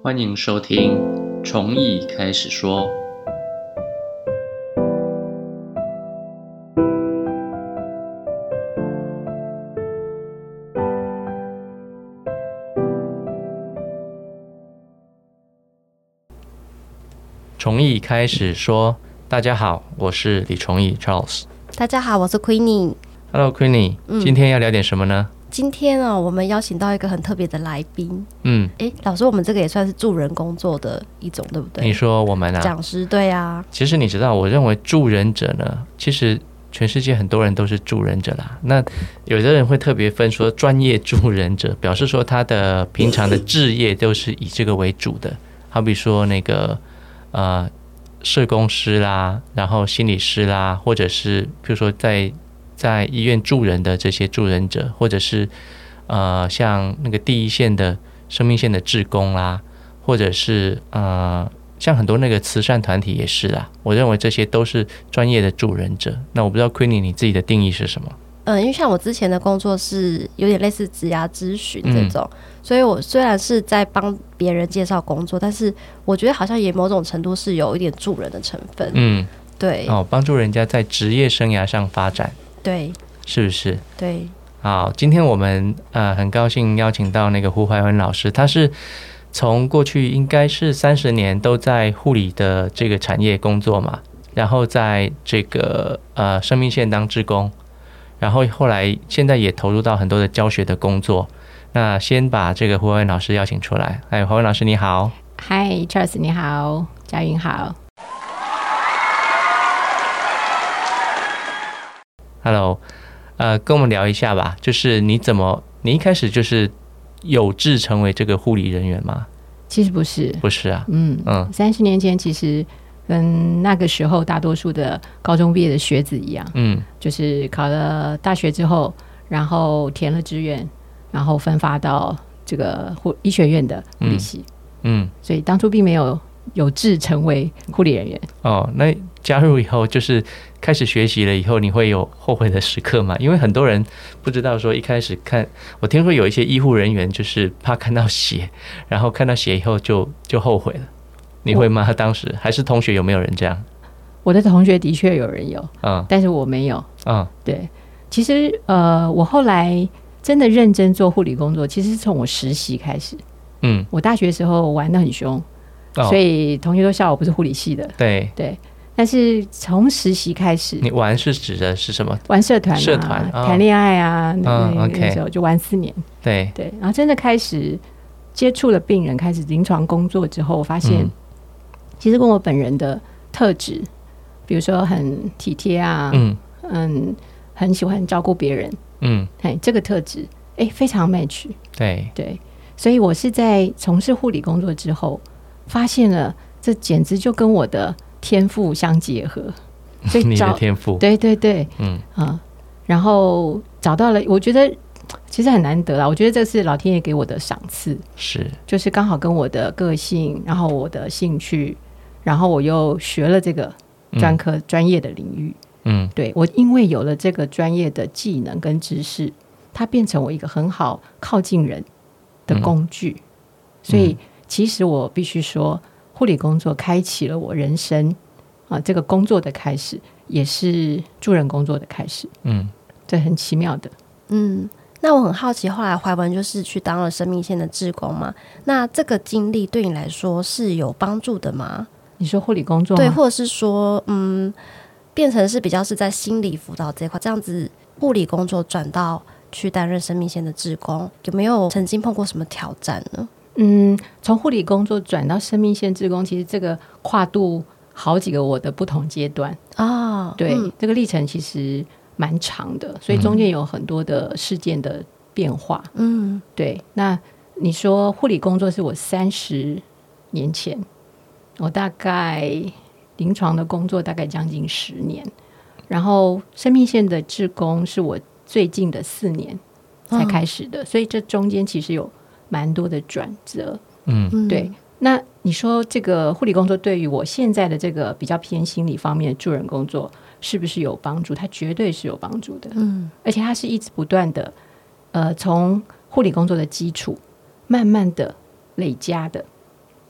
欢迎收听从艺开始说。从艺开始说，大家好，我是李崇义 Charles。 大家好，我是 Queenie。Hello Queenie，今天要聊点什么呢？ 今天我们邀请到一个很特别的来宾。老师，我们这个也算是助人工作的一种，对不对？ 你说我们啊？ 讲师，对啊。 其实你知道，我认为助人者呢，其实全世界很多人都是助人者啦。那有的人会特别分说专业助人者，表示说他的平常的志业都是以这个为主的。好比说那个社工师啦，然后心理师啦，或者是比如说在医院助人的这些助人者，或者是像那个第一线的生命线的志工啦，或者是像很多那个慈善团体也是啦。我认为这些都是专业的助人者。那我不知道 Queenie 你自己的定义是什么？ 因为像我之前的工作是有点类似职涯咨询这种，所以我虽然是在帮别人介绍工作，但是我觉得好像也某种程度是有一点助人的成分。对。 帮助人家在职业生涯上发展。 对。 是不是？ 对。 好，今天我们很高兴邀请到那个胡怀文老师，他是从过去应该是30年都在护理的这个产业工作嘛，然后在这个生命线当志工，然后后来现在也投入到很多的教学的工作。那先把这个胡怀文老师邀请出来。怀文老师你好。 嗨 Charles 你好，嘉云好。 Hello， 跟我们聊一下吧，就是你一开始就是有志成为这个护理人员吗？ 其实不是。 不是啊。 30年前其实跟那个时候大多数的高中毕业的学子一样，就是考了大学之后，然后填了志愿，然后分发到这个医学院的护理系。所以当初并没有志成为护理人员。 那加入以后就是开始学习了以后，你会有后悔的时刻吗？因为很多人不知道说一开始我听说有一些医护人员就是怕看到血，然后看到血以后就后悔了。你会吗？当时还是同学有没有人这样？ 我的同学的确有人有，但是我没有。对，其实我后来真的认真做护理工作，其实是从我实习开始。我大学的时候玩得很凶，所以同学都笑我不是护理系的。 对。 但是从实习开始， 你玩是指的是什么？ 玩社团谈恋爱啊，那时候就玩4年。对，然后真的开始接触了病人，开始临床工作之后，我发现其实跟我本人的特质，比如说很体贴啊，很喜欢照顾别人，这个特质非常 match。对，所以我是在从事护理工作之后，发现了这简直就跟我的天赋相结合。所以你的天赋？ 对。然后找到了，我觉得其实很难得啦。我觉得这是老天爷给我的赏赐，就是刚好跟我的个性，然后我的兴趣，然后我又学了这个专业的领域。对，我因为有了这个专业的技能跟知识，它变成我一个很好靠近人的工具。所以其实我必须说，护理工作开启了我人生这个工作的开始，也是助人工作的开始。这很奇妙的。 那我很好奇，后来怀文就是去当了生命线的志工嘛，那这个经历对你来说是有帮助的吗？ 你说护理工作吗？ 对，或者是说变成是比较是在心理辅导这一块，这样子护理工作转到去担任生命线的志工，有没有曾经碰过什么挑战呢？ 从护理工作转到生命线志工，其实这个跨度好几个我的不同阶段对，这个历程其实蛮长的，所以中间有很多的事件的变化。对。那你说护理工作是我30年前，我大概临床的工作大概将近10年，然后生命线的志工是我最近的4年才开始的，所以这中间其实有蛮多的转折。对。那你说这个护理工作对于我现在的这个比较偏心理方面的助人工作是不是有帮助？它绝对是有帮助的。而且它是一直不断的从护理工作的基础慢慢的累加的。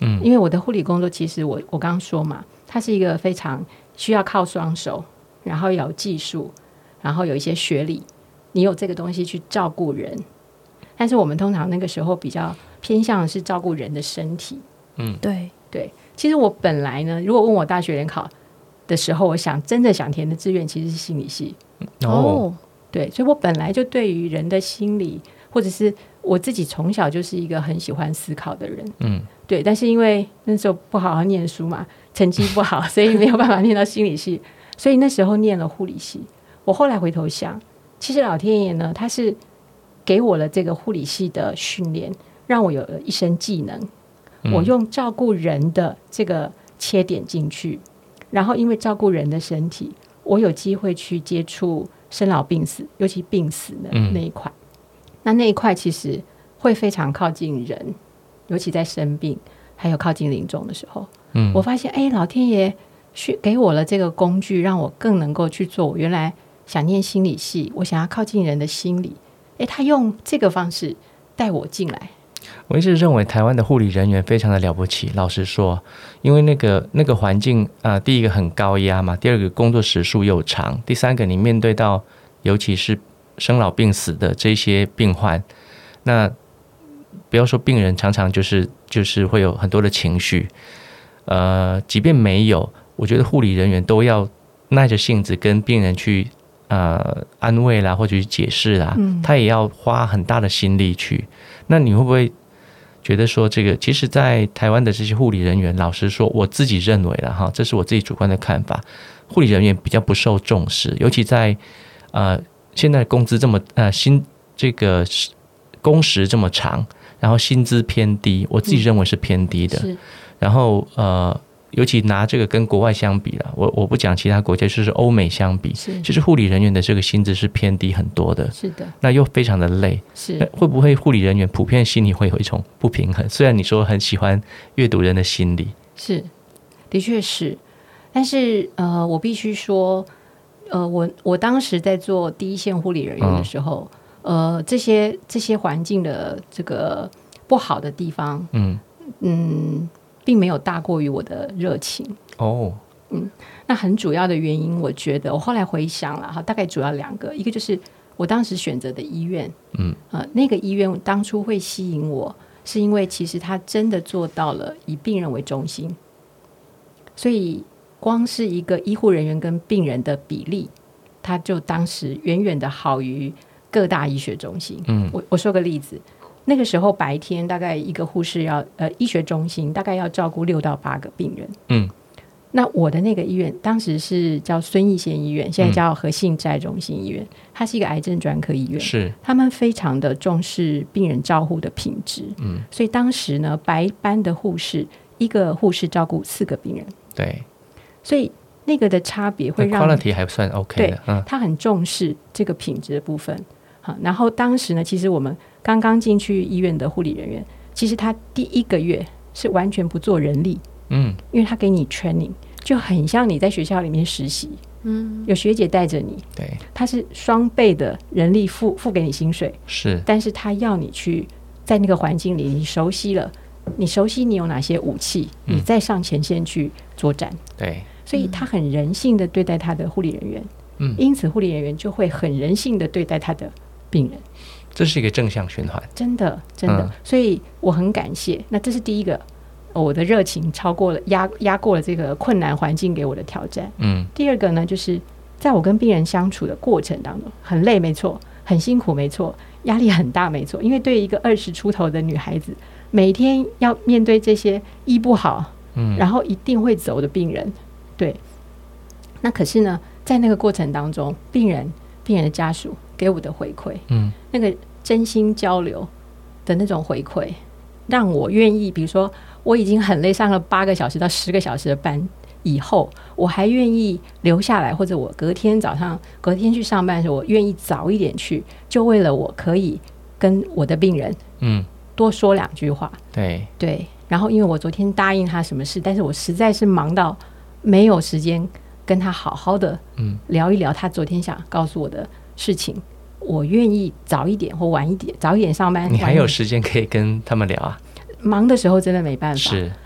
因为我的护理工作其实我刚刚说嘛，它是一个非常需要靠双手，然后有技术，然后有一些学历，你有这个东西去照顾人。但是我们通常那个时候比较偏向的是照顾人的身体。 对。 其实我本来呢，如果问我大学联考的时候，我真的想填的志愿其实是心理系。对，所以我本来就对于人的心理，或者是我自己从小就是一个很喜欢思考的人。对，但是因为那时候不好好念书嘛，成绩不好，所以没有办法念到心理系，所以那时候念了护理系。我后来回头想，其实老天爷呢，他是给我了这个护理系的训练，让我有了一身技能。我用照顾人的这个切点进去，然后因为照顾人的身体，我有机会去接触生老病死，尤其病死的那一块。那一块其实会非常靠近人，尤其在生病还有靠近临终的时候。我发现老天爷给我了这个工具，让我更能够去做我原来想念心理系，我想要靠近人的心理，他用这个方式带我进来。 我一直认为台湾的护理人员非常的了不起，老实说，因为那个环境第一个很高压嘛，第二个工作时数又长，第三个你面对到尤其是生老病死的这些病患，那不要说病人常常就是会有很多的情绪，即便没有，我觉得护理人员都要耐着性子跟病人去安慰啦，或者去解释啦，他也要花很大的心力去。那你会不会觉得说，这个其实在台湾的这些护理人员，老实说我自己认为啦，这是我自己主观的看法，护理人员比较不受重视，尤其在现在工资这么这个工时这么长，然后薪资偏低，我自己认为是偏低的。然后尤其拿这个跟国外相比了，我不讲其他国家，就是欧美相比，就是护理人员的这个薪资是偏低很多的。是的，那又非常的累。会不会护理人员普遍心里会有一种不平衡？虽然你说很喜欢阅读人的心理， 的确是，但是我必须说，我当时在做第一线护理人员的时候，这些环境的这个不好的地方，并没有大过于我的热情。那很主要的原因，我觉得我后来回想了，大概主要2个，一个就是我当时选择的医院，那个医院当初会吸引我，是因为其实他真的做到了以病人为中心，所以光是一个医护人员跟病人的比例，他就当时远远的好于各大医学中心。我说个例子。那个时候白天大概一个护士医学中心大概要照顾6到8个病人。那我的那个医院当时是叫孙逸仙医院，现在叫和信斋中心医院，它是一个癌症专科医院，他们非常的重视病人照护的品质。所以当时呢，白班的护士一个护士照顾4个病人。对，所以那个的差别会让 quality 还算 OK 的。 对，他很重视这个品质的部分。然后当时呢，其实我们刚刚进去医院的护理人员，其实他第1个月是完全不做人力，因为他给你 training， 就很像你在学校里面实习，有学姐带着你，对，他是双倍的人力付给你薪水，但是他要你去在那个环境里，你熟悉了，你熟悉你有哪些武器，你再上前线去作战，对，所以他很人性的对待他的护理人员，因此护理人员就会很人性的对待他的病人， 这是一个正向循环， 真的，所以我很感谢。那这是第一个，我的热情超过了压过了这个困难环境给我的挑战。第二个呢，就是在我跟病人相处的过程当中，很累没错，很辛苦没错，压力很大没错，因为对一个20出头的女孩子，每天要面对这些医不好，然后一定会走的病人，对。那可是呢，在那个过程当中，病人的家属给我的回馈，那个真心交流的那种回馈，让我愿意，比如说我已经很累，上了8个小时到10个小时的班以后，我还愿意留下来，或者我隔天去上班的时候，我愿意早一点去，就为了我可以跟我的病人多说2句话。对，然后因为我昨天答应他什么事，但是我实在是忙到没有时间跟他好好的聊一聊他昨天想告诉我的事情，我愿意早一点或晚一点，早一点上班， 你还有时间可以跟他们聊啊？ 忙的时候真的没办法，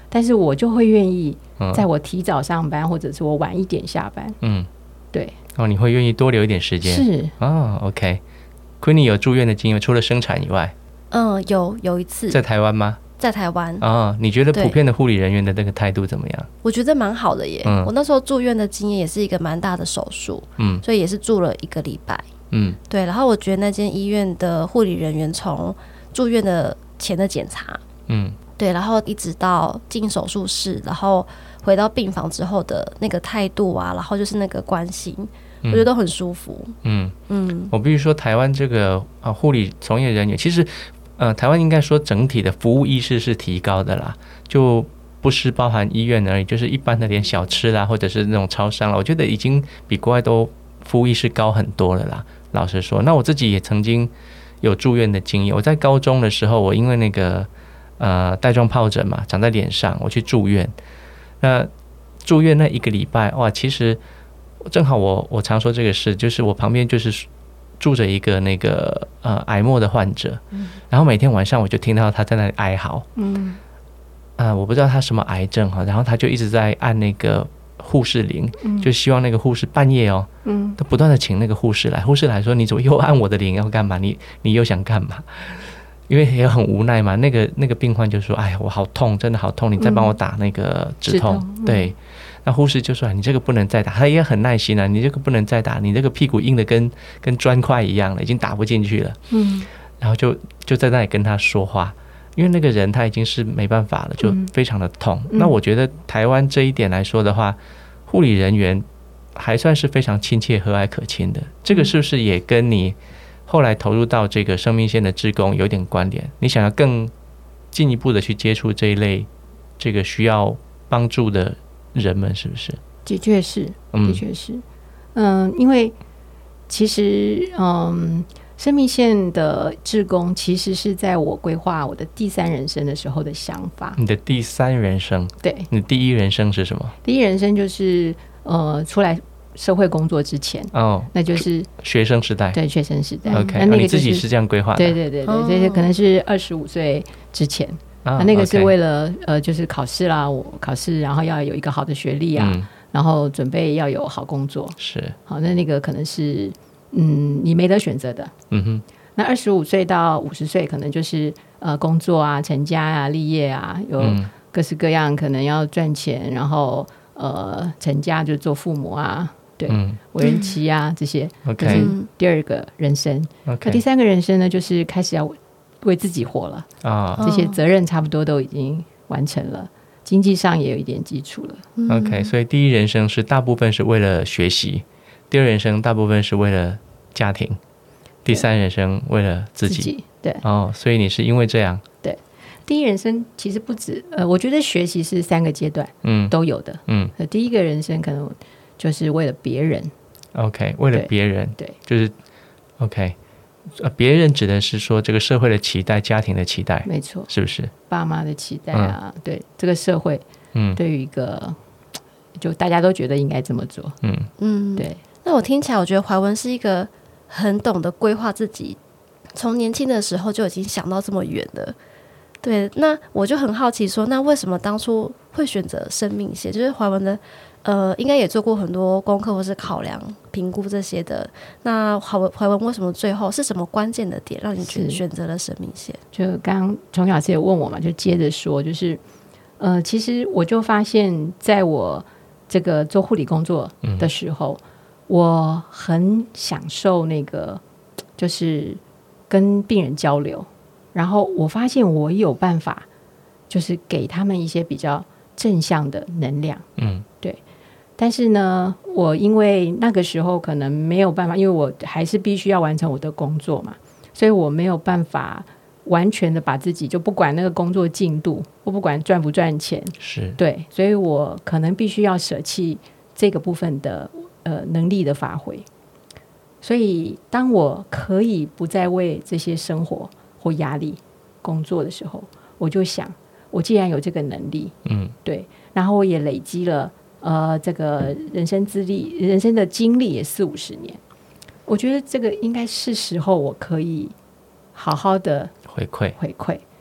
但是我就会愿意在我提早上班，或者是我晚一点下班。对。 你会愿意多留一点时间？ 是。 OK。Queenie 有住院的经验，除了生产以外？ 有一次。 在台湾吗？ 在台湾。 你觉得普遍的护理人员的那个态度怎么样？ 我觉得蛮好的耶。我那时候住院的经验也是一个蛮大的手术，所以也是住了1个礼拜。对。然后我觉得那间医院的护理人员从住院的前的检查，对，然后一直到进手术室，然后回到病房之后的那个态度啊，然后就是那个关心，我觉得都很舒服。 我必须说，台湾这个护理从业人员，其实台湾应该说整体的服务意识是提高的啦，就不是包含医院而已，就是一般的连小吃啦，或者是那种超商啦，我觉得已经比国外都服务意识高很多了啦。老实说，那我自己也曾经有住院的经验。我在高中的时候，我因为那个带状疱疹嘛，长在脸上，我去住院。那住院那1个礼拜，哇，其实正好我常说这个事，就是我旁边就是住着一个那个癌末的患者，然后每天晚上我就听到他在那里哀嚎，我不知道他什么癌症哈，然后他就一直在按那个护士铃，就希望那个护士半夜都不断的请那个护士来，护士来说你怎么又按我的铃要干嘛？你又想干嘛？因为也很无奈嘛，那个病患就说：“哎呀，我好痛，真的好痛，你再帮我打那个止痛。对，那护士就说：“你这个不能再打。”他也很耐心啊，你这个不能再打，你这个屁股硬的跟砖块一样了，已经打不进去了。然后就在那里跟他说话，因为那个人他已经是没办法了，就非常的痛。那我觉得台湾这一点来说的话，护理人员还算是非常亲切、和蔼可亲的。这个是不是也跟你后来投入到这个生命线的志工有点关联？你想要更进一步的去接触这一类这个需要帮助的人们，是不是？ 的确是，的确是。因为其实生命线的志工其实是在我规划我的第3人生的时候的想法。 你的第3人生？对。你第1人生是什么？ 第1人生就是出来社会工作之前，那就是学生时代。 对，学生时代。 OK， 那你自己是这样规划的？ 对对对对，这些可能是25岁之前。那个是为了就是考试啦，我考试，然后要有一个好的学历啊，然后准备要有好工作。 是。好， 那个可能是你没得选择的。那25岁到50岁可能就是工作啊、成家啊、立业啊，有各式各样，可能要赚钱，然后成家就做父母啊。对，为人妻啊，这些，这是第2个人生。那第3个人生呢，就是开始要为自己活了这些责任差不多都已经完成了，经济上也有一点基础了。 OK， 所以第1人生是大部分是为了学习，第2人生大部分是为了家庭，第3人生为了自己。 对。 所以你是因为这样？ 对。第1人生其实不止我觉得学习是3个阶段都有的。第1个人生可能就是为了别人。 OK， 为了别人。 对。 就是 OK， 别人指的是说这个社会的期待、家庭的期待。 没错。 是不是？ 爸妈的期待啊，对这个社会，对于一个就大家都觉得应该这么做。对。 那我听起来，我觉得怀文是一个很懂得规划自己，从年轻的时候就已经想到这么远了。对，那我就很好奇说，那为什么当初会选择生命线？就是怀文的应该也做过很多功课或是考量、评估这些的。那怀文为什么最后是什么关键的点让你选择了生命线？ 就刚刚崇老师也问我嘛，就接着说，就是其实我就发现，在我这个做护理工作的时候，我很享受那个就是跟病人交流，然后我发现我有办法，就是给他们一些比较正向的能量。对。但是呢，我因为那个时候可能没有办法，因为我还是必须要完成我的工作嘛，所以我没有办法完全的把自己就不管那个工作进度，我不管赚不赚钱， 是对，所以我可能必须要舍弃这个部分的能力的发挥。所以当我可以不再为这些生活或压力工作的时候，我就想，我既然有这个能力，对，然后我也累积了这个人生资历、人生的经历也40-50年，我觉得这个应该是时候我可以好好的回馈，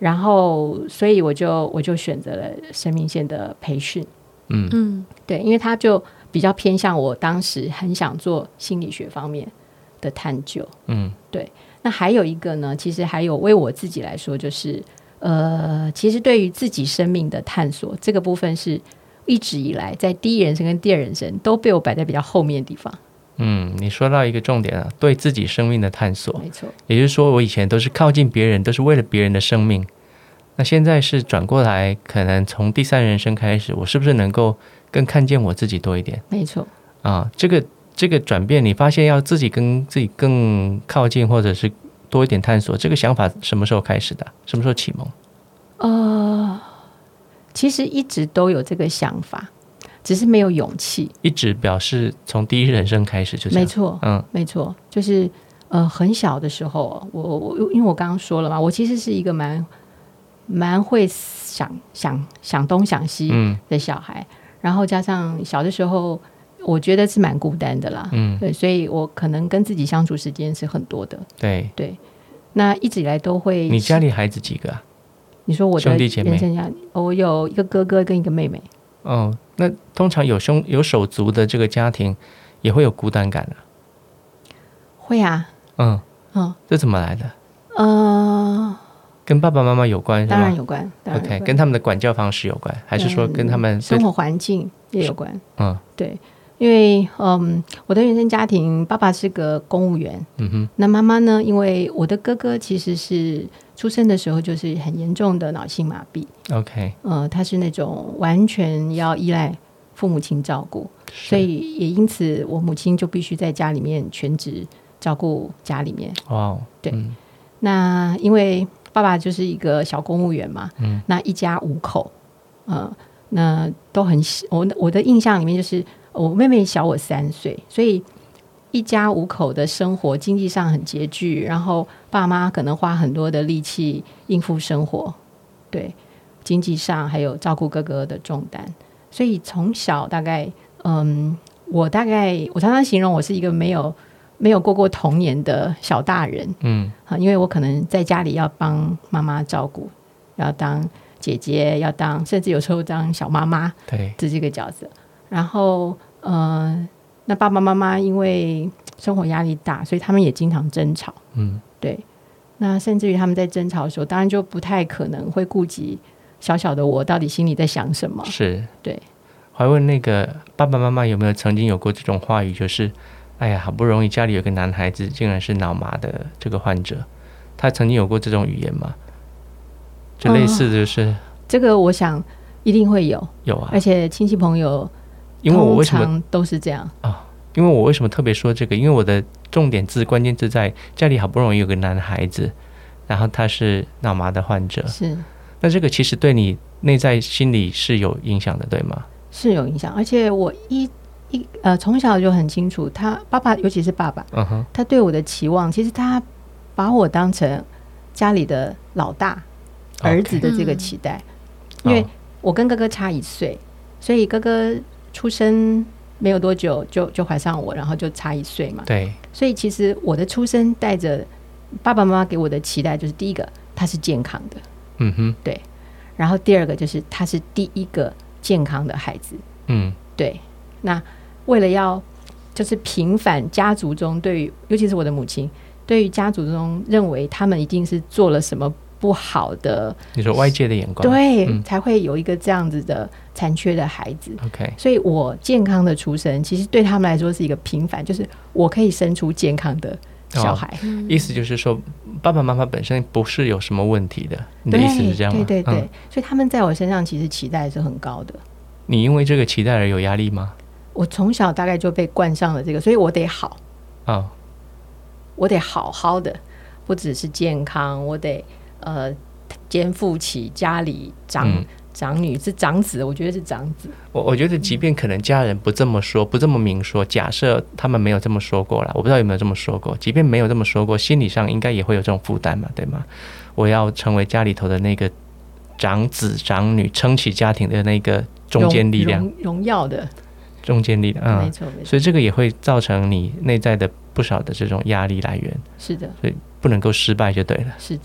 然后所以我就选择了生命线的培训。对，因为它就比较偏向我当时很想做心理学方面的探究。对。那还有一个呢，其实还有为我自己来说，就是其实对于自己生命的探索这个部分，是一直以来在第一人生跟第二人生都被我摆在比较后面的地方。 你说到一个重点对自己生命的探索， 没错。 也就是说，我以前都是靠近别人，都是为了别人的生命。那现在是转过来，可能从第三人生开始，我是不是能够更看见我自己多一点？ 没错。 这个转变，你发现要自己跟自己更靠近，或者是多一点探索，这个想法什么时候开始的？什么时候启蒙？ 其实一直都有这个想法，只是没有勇气。 一直表示从第一人生开始就这样。 没错，没错，就是很小的时候，因为我刚刚说了嘛，我其实是一个蛮会想东想西的小孩，然后加上小的时候，我觉得是蛮孤单的啦。对，所以我可能跟自己相处时间是很多的。对，那一直以来都会。你家里孩子几个啊？ 你说我的兄弟姐妹？ 我有一个哥哥跟一个妹妹。 那通常有手足的这个家庭也会有孤单感啊？ 会啊。 这怎么来的？跟爸爸妈妈有关是吗？ 当然有关。 OK， 跟他们的管教方式有关，还是说跟他们生活环境也有关？对，因为我的原生家庭，爸爸是个公务员，那妈妈呢？因为我的哥哥其实是出生的时候就是很严重的脑性麻痹。 OK， 他是那种完全要依赖父母亲照顾，所以也因此我母亲就必须在家里面全职照顾家里面。对，那因为爸爸就是一个小公务员嘛，那一家5口，那都很我的印象里面就是我妹妹小我3岁，所以一家5口的生活经济上很拮据，然后爸妈可能花很多的力气应付生活，对，经济上还有照顾哥哥的重担，所以从小大概我常常形容我是一个没有过童年的小大人。因为我可能在家里要帮妈妈照顾，要当姐姐，要当甚至有时候当小妈妈，对，这个角色。然后那爸爸妈妈因为生活压力大，所以他们也经常争吵。对，那甚至于他们在争吵的时候，当然就不太可能会顾及小小的我到底心里在想什么。是，对。 我还问那个爸爸妈妈有没有曾经有过这种话语，就是哎呀，好不容易家里有个男孩子竟然是脑麻的这个患者，他曾经有过这种语言吗？就类似就是这个我想一定会有啊， 而且亲戚朋友因为我为什么通常都是这样因为我为什么特别说这个，因为我的重点字关键字在家里好不容易有个男孩子，然后他是脑麻的患者，是，那这个其实对你内在心理是有影响的，对吗？ 是有影响，而且我从小就很清楚，他爸爸，尤其是爸爸，他对我的期望，其实他把我当成家里的老大儿子的这个期待。因为我跟哥哥差1岁，所以哥哥出生没有多久就怀上我，然后就差1岁嘛。对，所以其实我的出生带着爸爸妈妈给我的期待，就是第一个他是健康的，对，然后第二个就是他是第一个健康的孩子，对。那为了要就是平反家族中对于尤其是我的母亲对于家族中认为他们一定是做了什么不好的， 你说外界的眼光， 对，才会有一个这样子的残缺的孩子。OK， 所以我健康的出生其实对他们来说是一个平反，就是我可以生出健康的小孩。 意思就是说爸爸妈妈本身不是有什么问题的，你的意思是这样吗？ 对，所以他们在我身上其实期待是很高的。 你因为这个期待而有压力吗？ 我从小大概就被灌上了这个，所以我得好我得好好的，不只是健康，我得肩负起家里长女是长子，我觉得是长子。 我觉得即便可能家人不这么说，不这么明说，假设他们没有这么说过啦，我不知道有没有这么说过，即便没有这么说过，心理上应该也会有这种负担嘛，对吗？我要成为家里头的那个长子长女，撑起家庭的那个中坚力量， 荣耀的中坚力量， 没错， 所以这个也会造成你内在的不少的这种压力来源。 是的， 所以不能够失败就对了。 是的，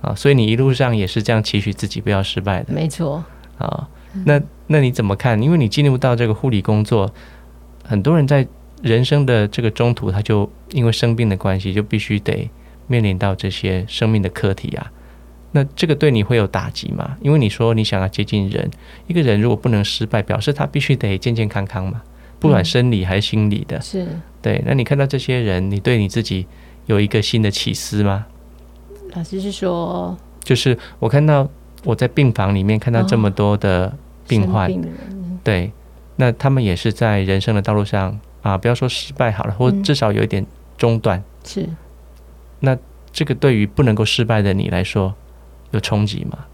所以你一路上也是这样期许自己不要失败的。 没错。 那你怎么看？因为你进入到这个护理工作，很多人在人生的这个中途，他就因为生病的关系，就必须得面临到这些生命的课题啊。那这个对你会有打击吗？因为你说你想要接近人，一个人如果不能失败，表示他必须得健健康康嘛，不管生理还是心理的。 是。 对，那你看到这些人，你对你自己有一个新的启思吗？ 老师是说， 就是我看到我在病房里面看到这么多的病患， 生病的人， 对，那他们也是在人生的道路上不要说失败好了，或至少有一点中断。 是。 那这个对于不能够失败的你来说，有冲击吗？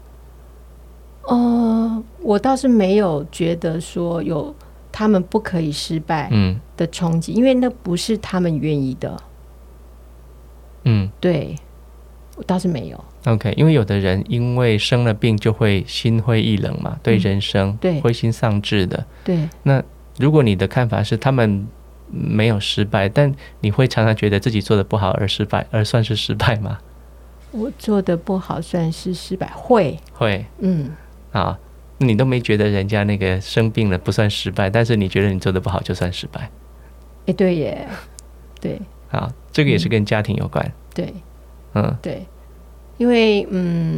我倒是没有觉得说有他们不可以失败的冲击，因为那不是他们愿意的。对，我倒是没有。 OK， 因为有的人因为生了病就会心灰意冷嘛，对人生灰心丧志的。 对。 那如果你的看法是他们没有失败，但你会常常觉得自己做的不好而失败，而算是失败吗？ 我做的不好算是失败？会。 你都没觉得人家那个生病了不算失败，但是你觉得你做的不好就算失败？ 对耶。对。 这个也是跟家庭有关。 对。对。因为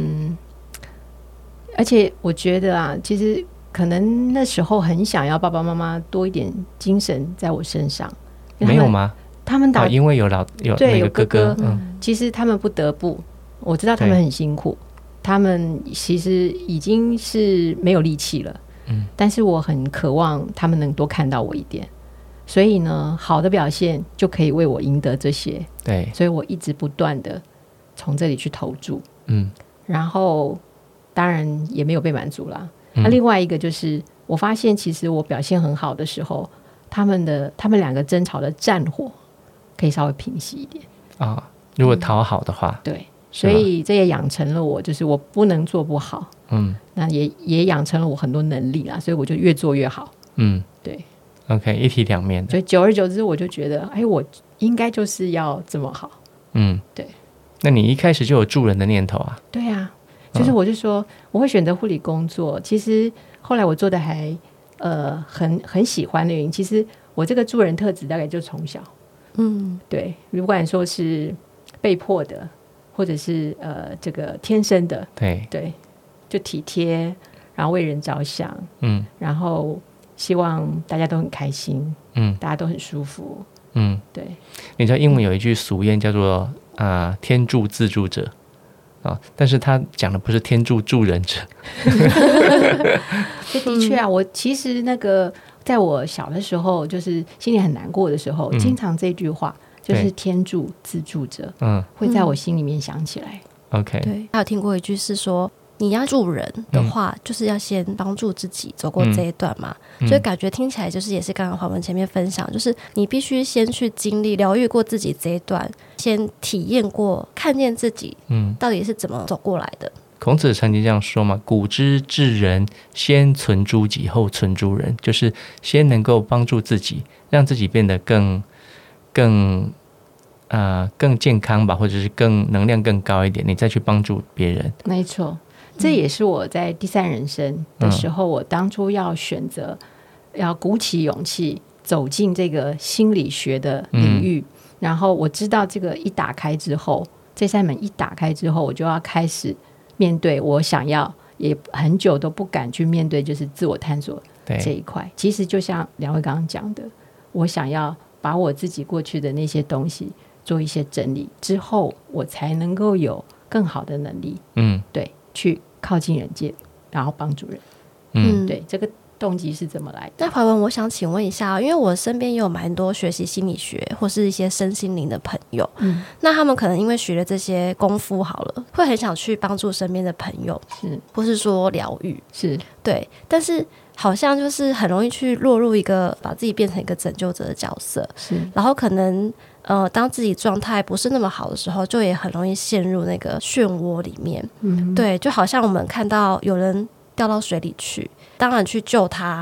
而且我觉得其实可能那时候很想要爸爸妈妈多一点精神在我身上。 没有吗？ 他们因为有那个哥哥。 其实他们不得不，我知道他们很辛苦，他们其实已经是没有力气了。但是我很渴望他们能多看到我一点，所以呢，好的表现就可以为我赢得这些。 对， 所以我一直不断的从这里去投注。然后当然也没有被满足啦。另外一个就是我发现其实我表现很好的时候，他们两个争吵的战火可以稍微平息一点如果讨好的话。 对，所以这也养成了我，就是我不能做不好。那也养成了我很多能力啦，所以我就越做越好。对。 OK， 一体两面的。 所以久而久之我就觉得我应该就是要这么好。对。 那你一开始就有助人的念头啊？ 对啊，就是我就说我会选择护理工作，其实后来我做的还很喜欢的原因，其实我这个助人特质大概就从小。对，不管说是被迫的，或者是这个天生的。对，就体贴，然后为人着想。然后希望大家都很开心。大家都很舒服。对。 你知道英文有一句俗谚叫做天助自助者但是他讲的不是天助助人者。 这的确我其实那个在我小的时候，就是心里很难过的时候，经常这句话就是天助自助者会在我心里面想起来。 OK， 对，还有听过一句是说，你要助人的话，就是要先帮助自己走过这一段嘛。所以感觉听起来就是也是刚刚华文前面分享，就是你必须先去经历疗愈过自己这一段，先体验过看见自己到底是怎么走过来的。 孔子曾经这样说嘛，古之治人先存诸己后存诸人，就是先能够帮助自己，让自己变得更健康吧，或者是更能量更高一点，你再去帮助别人。 没错，这也是我在第三人生的时候，我当初要选择要鼓起勇气走进这个心理学的领域。然后我知道这个一打开之后，这扇门一打开之后，我就要开始面对我想要也很久都不敢去面对，就是自我探索这一块。其实就像两位刚刚讲的，我想要把我自己过去的那些东西做一些整理之后，我才能够有更好的能力对，去靠近人界，然后帮助人。对，这个动机是怎么来的？ 那怀文，我想请问一下，因为我身边也有蛮多学习心理学或是一些身心灵的朋友，那他们可能因为学了这些功夫好了，会很想去帮助身边的朋友，或是说疗愈，对，但是好像就是很容易去落入一个把自己变成一个拯救者的角色，然后可能当自己状态不是那么好的时候，就也很容易陷入那个漩涡里面。对，就好像我们看到有人掉到水里去，当然去救他，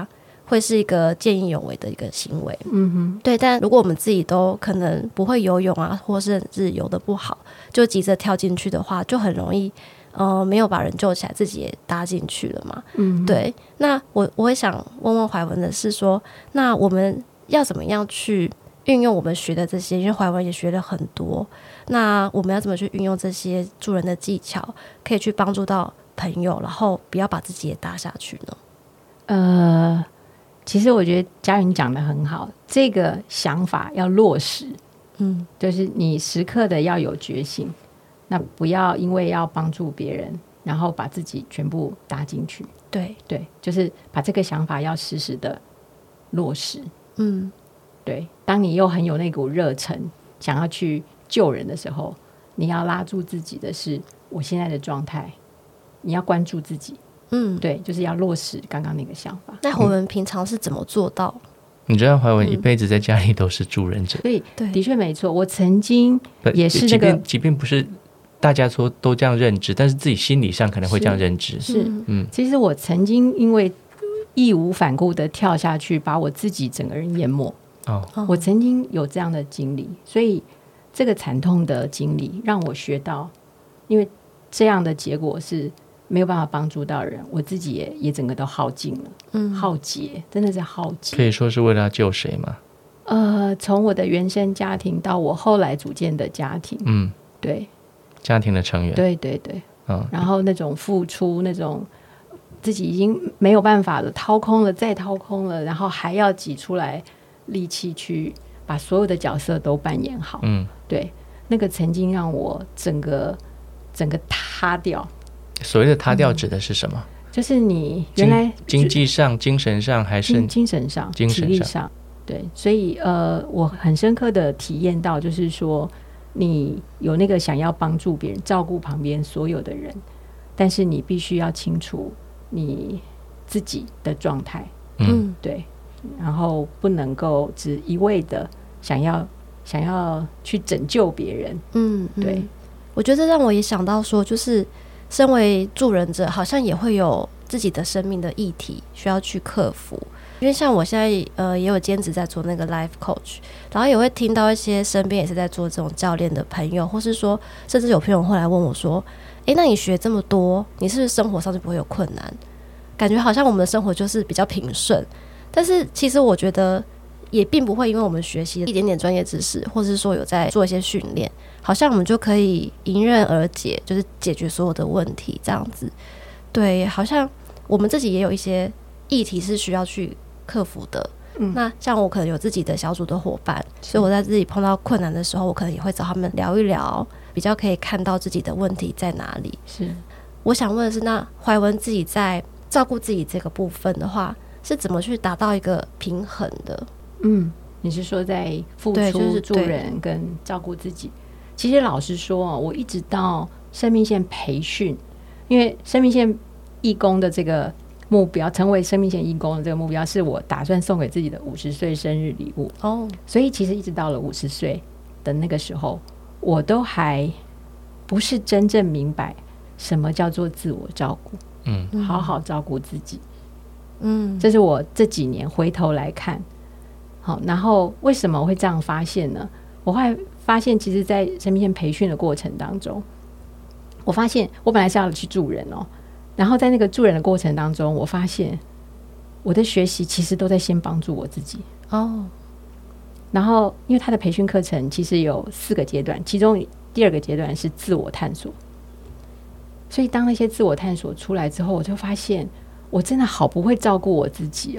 会是一个见义勇为的一个行为。对。但如果我们自己都可能不会游泳啊，或甚至游得不好，就急着跳进去的话，就很容易没有把人救起来，自己也搭进去了嘛。对。那我会想问问怀文的是说，那我们要怎么样去运用我们学的这些，因为怀文也学了很多，那我们要怎么去运用这些助人的技巧，可以去帮助到朋友，然后不要把自己也搭下去呢？ 其实我觉得嘉云讲得很好，这个想法要落实，就是你时刻的要有决心，那不要因为要帮助别人，然后把自己全部搭进去。对，就是把这个想法要实时的落实。对，当你又很有那股热忱，想要去救人的时候，你要拉住自己的是我现在的状态，你要关注自己。对，就是要落实刚刚那个想法。 那我们平常是怎么做到？ 你知道怀文一辈子在家里都是助人者， 所以的确没错。我曾经也是那个， 即便不是大家说都这样认知，但是自己心理上可能会这样认知。 其实我曾经因为义无反顾的跳下去，把我自己整个人淹没。我曾经有这样的经历，所以这个惨痛的经历让我学到，因为这样的结果是没有办法帮助到人，我自己也整个都耗尽了。耗竭，真的是耗竭。 可以说是为了要救谁吗？ 从我的原生家庭到我后来组建的家庭，对， 家庭的成员， 对，然后那种付出，那种自己已经没有办法了，掏空了再掏空了，然后还要挤出来力气去把所有的角色都扮演好。对，那个曾经让我整个塌掉。 所谓的塌掉指的是什么？ 就是你原来经济上、精神上还是精神上、体力上。对，所以我很深刻的体验到，就是说你有那个想要帮助别人、照顾旁边所有的人，但是你必须要清楚你自己的状态。对，然后不能够只一味的想要去拯救别人。对， 我觉得这让我也想到说，就是身为助人者，好像也会有自己的生命的议题需要去克服。因为像我现在也有兼职在做那个 life coach， 然后也会听到一些身边也是在做这种教练的朋友，或是说甚至有朋友后来问我说，那你学这么多，你是不是生活上就不会有困难？感觉好像我们的生活就是比较平顺，但是其实我觉得也并不会因为我们学习一点点专业知识，或是说有在做一些训练，好像我们就可以迎刃而解，就是解决所有的问题这样子。对，好像我们自己也有一些议题是需要去克服的。那像我可能有自己的小组的伙伴，所以我在自己碰到困难的时候，我可能也会找他们聊一聊，比较可以看到自己的问题在哪里。 是， 我想问的是，那怀文自己在照顾自己这个部分的话，是怎么去达到一个平衡的？ 你是说在付出助人跟照顾自己？其实老实说，我一直到生命线培训，因为生命线义工的这个目标，成为生命线义工的这个目标，是我打算送给自己的50岁生日礼物。所以其实一直到了50岁的那个时候，我都还不是真正明白什么叫做自我照顾，好好照顾自己。这是我这几年回头来看。好，然后为什么我会这样发现呢？我会发现，其实在生命线培训的过程当中，我发现我本来是要去助人然后在那个助人的过程当中，我发现我的学习其实都在先帮助我自己。然后因为他的培训课程其实有4个阶段，其中第2个阶段是自我探索。所以当那些自我探索出来之后，我就发现我真的好不会照顾我自己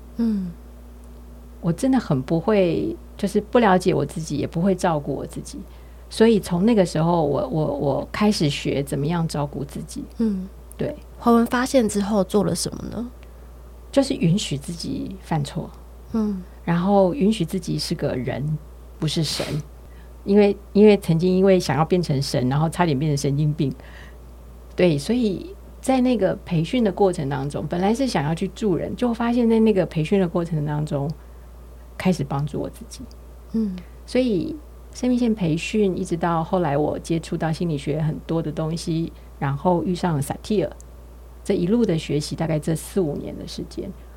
我真的很不会，就是不了解我自己，也不会照顾我自己。所以从那个时候我开始学怎么样照顾自己。对。 怀文发现之后做了什么呢？ 就是允许自己犯错，然后允许自己是个人，不是神。因为曾经因为想要变成神，然后差点变成神经病。对，所以在那个培训的过程当中，本来是想要去助人，就发现在那个培训的过程当中开始帮助我自己。所以生命线培训一直到后来我接触到心理学很多的东西，然后遇上了萨提尔，这一路的学习大概这4-5年的时间，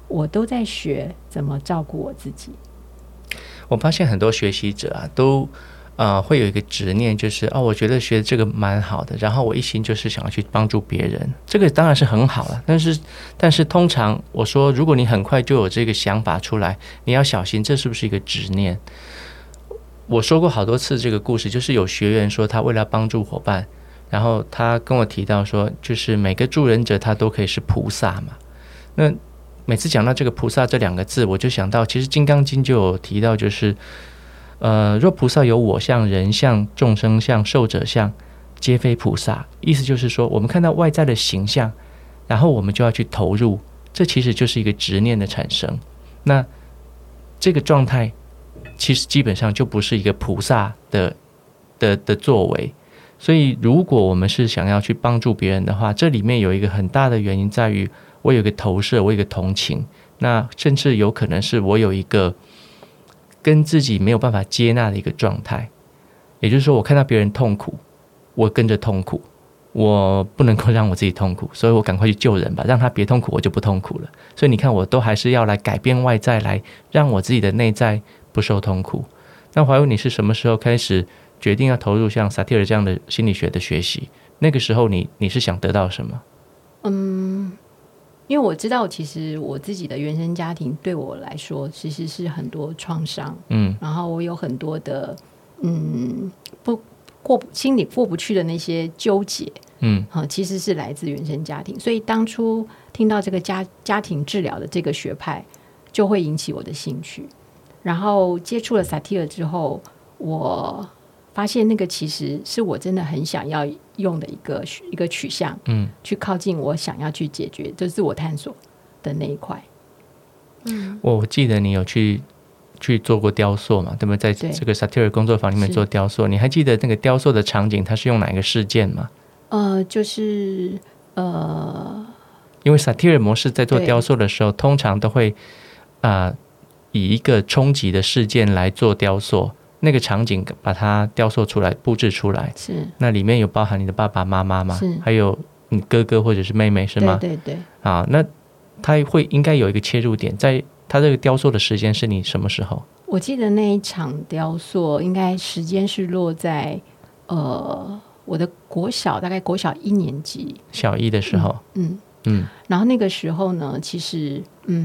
我都在学怎么照顾我自己。 我发现很多学习者啊，都会有一个执念，就是我觉得学这个蛮好的，然后我一心就是想要去帮助别人，这个当然是很好了。但是通常我说，如果你很快就有这个想法出来，你要小心，这是不是一个执念？我说过好多次这个故事，就是有学员说他为了帮助伙伴，然后他跟我提到说，就是每个助人者他都可以是菩萨嘛。那每次讲到这个菩萨这两个字，我就想到其实《金刚经》就有提到，就是若菩萨有我相、人相、众生相、寿者相，皆非菩萨。意思就是说，我们看到外在的形象，然后我们就要去投入，这其实就是一个执念的产生。那这个状态其实基本上就不是一个菩萨的作为。所以如果我们是想要去帮助别人的话，这里面有一个很大的原因在于，我有一个投射，我有一个同情，那甚至有可能是我有一个跟自己没有办法接纳的一个状态。也就是说，我看到别人痛苦，我跟着痛苦，我不能够让我自己痛苦，所以我赶快去救人吧，让他别痛苦，我就不痛苦了。所以你看，我都还是要来改变外在，来让我自己的内在不受痛苦。那怀文，你是什么时候开始决定要投入像萨提尔这样的心理学的学习？那个时候你是想得到什么？ 因为我知道其实我自己的原生家庭对我来说其实是很多创伤，然后我有很多的心里过不去的那些纠结，其实是来自原生家庭。所以当初听到这个家庭治疗的这个学派，就会引起我的兴趣。然后接触了萨提尔之后，我发现那个其实是我真的很想要用的一个取向，去靠近我想要去解决，就自我探索的那一块。 我记得你有去做过雕塑嘛，对不对？在这个萨提尔工作坊里面做雕塑，你还记得那个雕塑的场景它是用哪一个事件吗？ 就是因为萨提尔模式在做雕塑的时候，通常都会以一个冲击的事件来做雕塑，那个场景把它雕塑出来，布置出来。 是， 那里面有包含你的爸爸妈妈吗？还有你哥哥或者是妹妹是吗？ 对对对。 那他应该有一个切入点，在他这个雕塑的时间是你什么时候？ 我记得那一场雕塑应该时间是落在我的大概国小1年级， 小一的时候。 然后那个时候呢，其实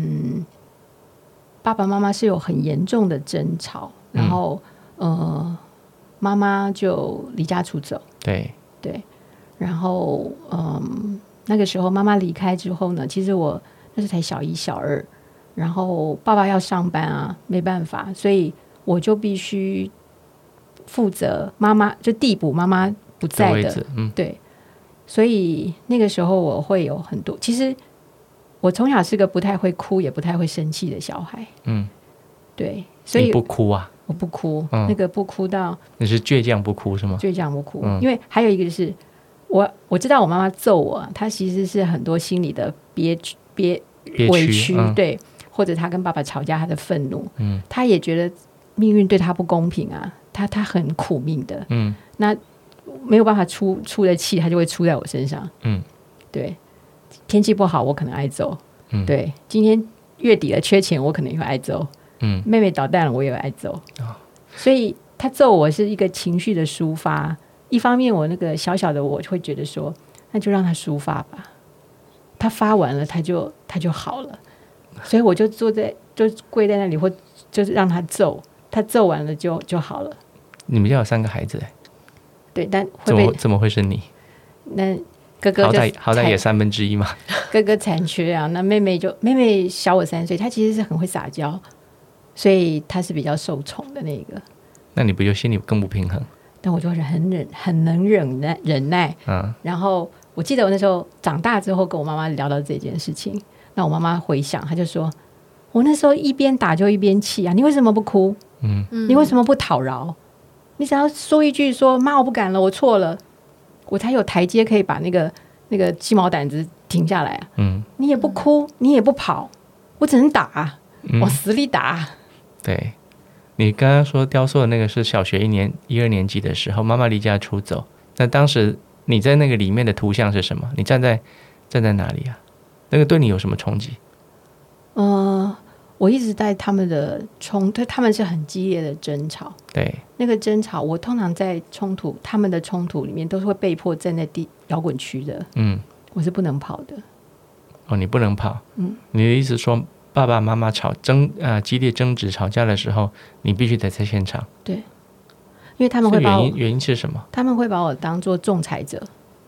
爸爸妈妈是有很严重的争吵，然后妈妈就离家出走。对，然后那个时候妈妈离开之后呢，其实我那时候才小1小2，然后爸爸要上班啊，没办法，所以我就必须负责妈妈，就递补妈妈不在的。对，所以那个时候我会有很多，其实我从小是个不太会哭也不太会生气的小孩。对，所以你不哭啊？ 我不哭，那个不哭到你是倔强不哭是吗？ 倔强不哭，因为还有一个就是我知道我妈妈揍我，她其实是很多心里的委屈，对，或者她跟爸爸吵架，她的愤怒，她也觉得命运对她不公平啊，她很苦命的，那没有办法出的气，她就会出在我身上，对，天气不好我可能挨揍，对，今天月底了缺钱我可能也会挨揍，妹妹捣蛋了我也会挨揍，所以她揍我是一个情绪的抒发。一方面我那个小小的我会觉得说，那就让他抒发吧，他发完了他就好了，所以我就跪在那里，或就是让他揍，他揍完了就好了。你们家有3个孩子对，但会怎么会是你？ 那哥哥好歹也1/3嘛。 哥哥残缺啊，那妹妹小我3岁，她其实是很会撒娇，所以她是比较受宠的那个。 那你不就心里更不平衡？ 但我就很能忍耐，然后我记得我那时候长大之后跟我妈妈聊到这件事情，那我妈妈回想，她就说我那时候一边打就一边气啊，你为什么不哭？你为什么不讨饶？你只要说一句说妈我不敢了，我错了，我才有台阶可以把那个鸡毛掸子停下来啊。你也不哭，你也不跑，我只能打，我死里打。 对，你刚刚说雕塑的那个是小学1、2年级的时候，妈妈离家出走。那当时你在那个里面的图像是什么？你站在哪里啊？那个对你有什么冲击？ 我一直在他们的他们是很激烈的争吵。 对， 那个争吵，我通常在他们的冲突里面，都是会被迫站在摇滚区的。我是不能跑的。 哦，你不能跑。你的意思说，爸爸妈妈激烈争执吵架的时候，你必须得在现场。 对，因为他们会把我原因是什么？ 他们会把我当作仲裁者。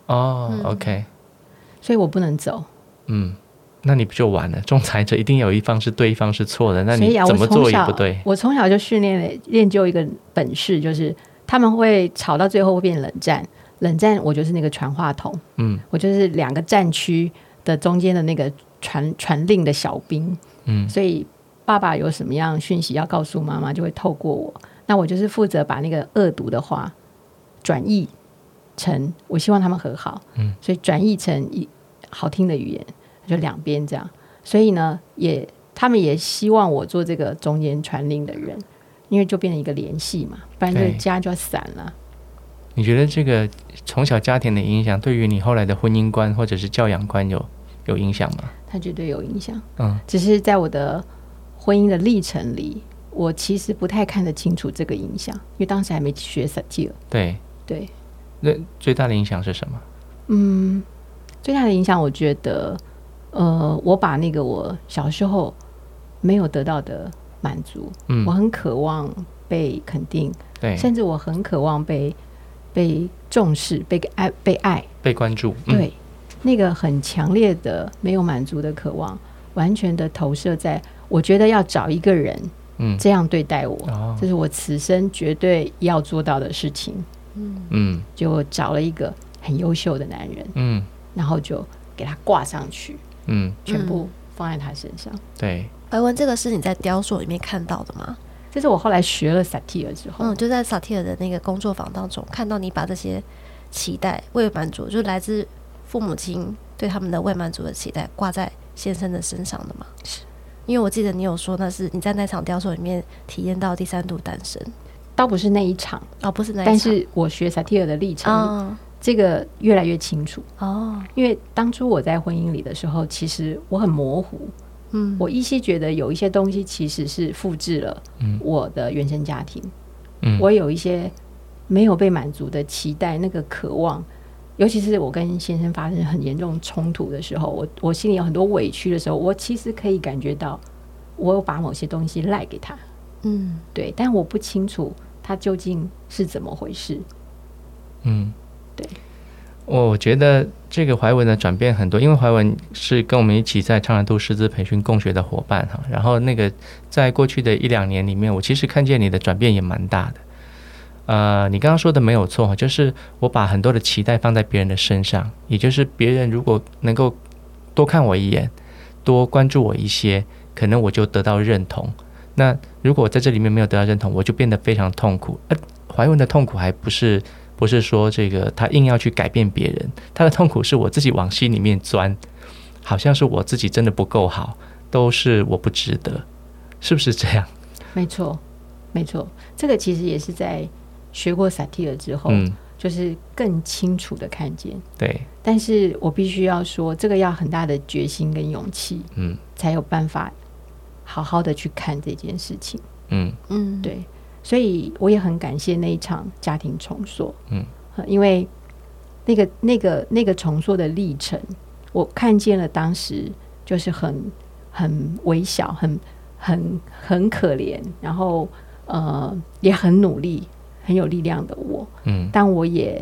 OK， 所以我不能走。 那你不就完了？仲裁者一定有一方是对，一方是错的，那你怎么做也不对。 我从小就练就一个本事，就是他们会吵到最后会变冷战，我就是那个传话筒。我就是两个战区的中间的那个传令的小兵。所以爸爸有什么样讯息要告诉妈妈，就会透过我。那我就是负责把那个恶毒的话转译成我希望他们和好。所以转译成好听的语言。就两边这样，所以呢，他们也希望我做这个中间传令的人，因为就变成一个联系嘛，不然这个家就要散了。 你觉得这个从小家庭的影响，对于你后来的婚姻观或者是教养观有影响吗？ 它绝对有影响。只是在我的婚姻的历程里，我其实不太看得清楚这个影响，因为当时还没学萨提尔。 对，那最大的影响是什么？ 最大的影响，我觉得。我把那个我小时候没有得到的满足，我很渴望被肯定，对，甚至我很渴望被重视、被爱、 被关注。 对，那个很强烈的没有满足的渴望，完全的投射在我觉得要找一个人，这样对待我，这是我此生绝对要做到的事情。就找了一个很优秀的男人，然后就给他挂上去。全部放在他身上。 对， 怀文，这个是你在雕塑里面看到的吗？ 这是我后来学了萨提尔之后， 就在萨提尔的那个工作坊当中看到你把这些期待未满足，就是来自父母亲对他们的未满足的期待挂在先生的身上的嘛。是，因为我记得你有说那是你在那场雕塑里面体验到第三度诞生。 倒不是那一场， 不是那一场， 但是我学萨提尔的历程，这个越来越清楚。因为当初我在婚姻里的时候，其实我很模糊。我依稀觉得有一些东西其实是复制了我的原生家庭。我有一些没有被满足的期待，那个渴望，尤其是我跟先生发生很严重冲突的时候，我心里有很多委屈的时候，我其实可以感觉到我有把某些东西赖给他。对，但我不清楚他究竟是怎么回事。对， 我觉得这个怀文的转变很多，因为怀文是跟我们一起在畅然度师资培训共学的伙伴哈。然后那个在过去的1-2年里面，我其实看见你的转变也蛮大的。你刚刚说的没有错，就是我把很多的期待放在别人的身上，也就是别人如果能够多看我一眼，多关注我一些，可能我就得到认同。那如果我在这里面没有得到认同，我就变得非常痛苦。怀文的痛苦还不是说这个他硬要去改变别人，他的痛苦是我自己往心里面钻，好像是我自己真的不够好，都是我不值得，是不是这样？ 没错，没错，这个其实也是在学过萨提尔之后，就是更清楚的看见。对，但是我必须要说，这个要很大的决心跟勇气，才有办法好好的去看这件事情。对。所以我也很感谢那一场家庭重塑，因为那个重塑的历程，我看见了当时就是很微小、很可怜，然后也很努力、很有力量的我，但我也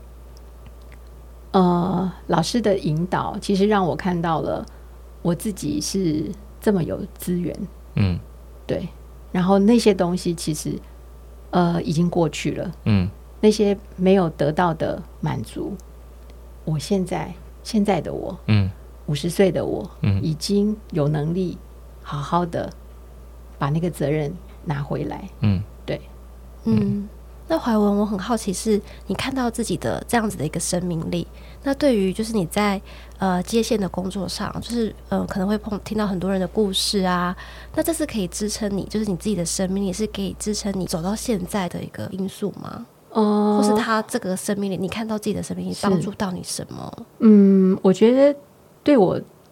老师的引导，其实让我看到了我自己是这么有资源，对，然后那些东西其实。已经过去了。那些没有得到的满足，我现在的我，50岁的我，已经有能力好好的把那个责任拿回来。对， 那怀文，我很好奇是你看到自己的这样子的一个生命力，那对于就是你在接线的工作上，就是可能会听到很多人的故事啊，那这是可以支撑你，就是你自己的生命力是可以支撑你走到现在的一个因素吗？或是他这个生命力，你看到自己的生命力帮助到你什么？ 我觉得对我